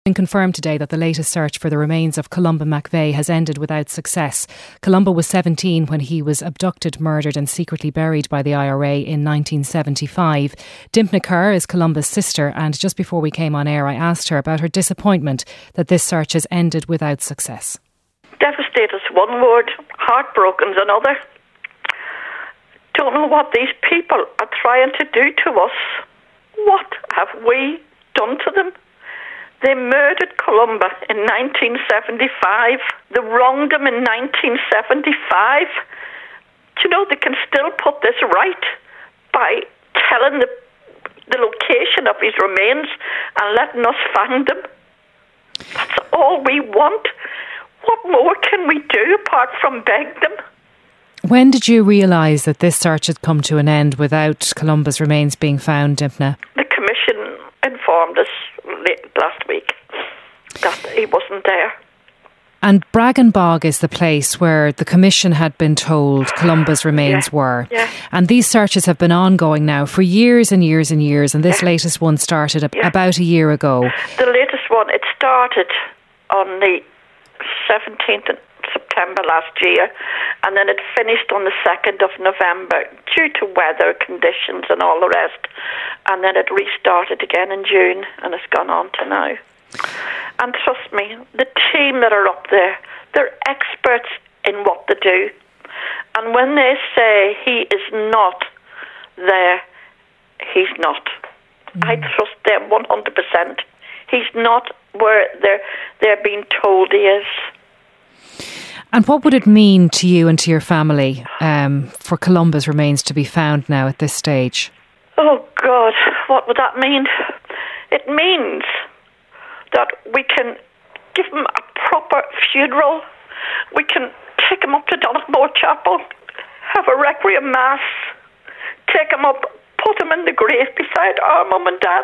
Been confirmed today that the latest search for the remains of Columba McVeigh has ended without success. Columba was 17 when he was abducted, murdered and secretly buried by the IRA in 1975. Dimpna Kerr is Columba's sister, and just before we came on air I asked her about her disappointment that this search has ended without success. Devastated is one word, heartbroken is another. Don't know what these people are trying to do to us. What have we done to them? They murdered Columba in 1975. They wronged him in 1975. Do you know they can still put this right by telling the location of his remains and letting us find them? That's all we want. What more can we do apart from beg them? When did you realise that this search had come to an end without Columba's remains being found, Dimpna? The Commission informed us last week that he wasn't there. And Bragganbog is the place where the Commission had been told Columba's remains were. Yeah. And these searches have been ongoing now for years and years and years, and this latest one started about a year ago. The latest one, it started on the 17th of September last year, and then it finished on the 2nd of November due to weather conditions and all the rest, and then it restarted again in June, and it's gone on to now. And trust me, the team that are up there, they're experts in what they do, and when they say he is not there, he's not. I trust them 100%. He's not where they're being told he is. And what would it mean to you and to your family for Columba's remains to be found now at this stage? Oh God, what would that mean? It means that we can give him a proper funeral. We can take him up to Donaghmore Chapel, have a requiem mass, take him up, put him in the grave beside our mum and dad,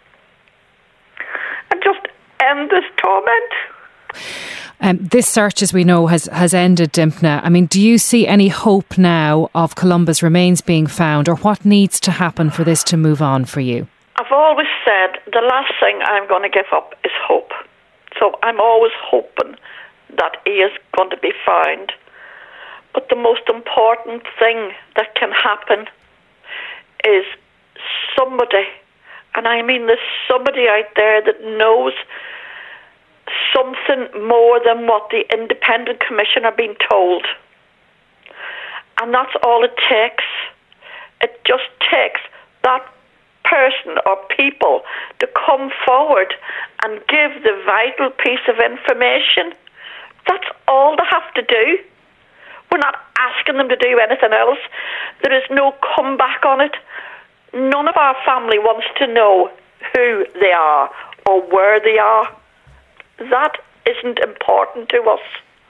and just end this torment. This search, as we know, has ended, Dimpna. I mean, do you see any hope now of Columba's remains being found, or what needs to happen for this to move on for you? I've always said the last thing I'm going to give up is hope. So I'm always hoping that he is going to be found. But the most important thing that can happen is somebody, and I mean there's somebody out there that knows something more than what the Independent Commission are being told. And that's all it takes. It just takes that person or people to come forward and give the vital piece of information. That's all they have to do. We're not asking them to do anything else. There is no comeback on it. None of our family wants to know who they are or where they are. That isn't important to us.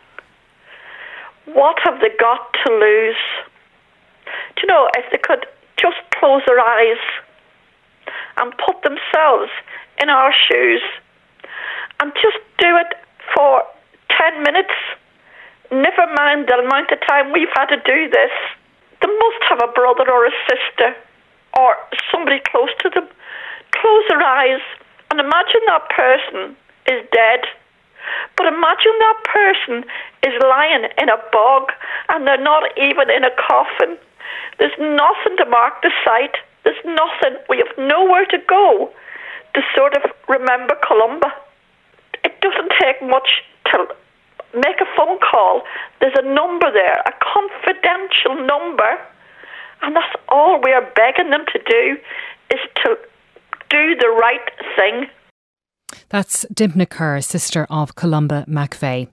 What have they got to lose? Do you know, if they could just close their eyes and put themselves in our shoes and just do it for 10 minutes, never mind the amount of time we've had to do this, they must have a brother or a sister or somebody close to them. Close their eyes and imagine that person is dead. But imagine that person is lying in a bog and they're not even in a coffin. There's nothing to mark the site. There's nothing. We have nowhere to go to sort of remember Columba. It doesn't take much to make a phone call. There's a number there, a confidential number, and that's all we are begging them to do, is to do the right thing. That's Dimpna Kerr, sister of Columba McVeigh.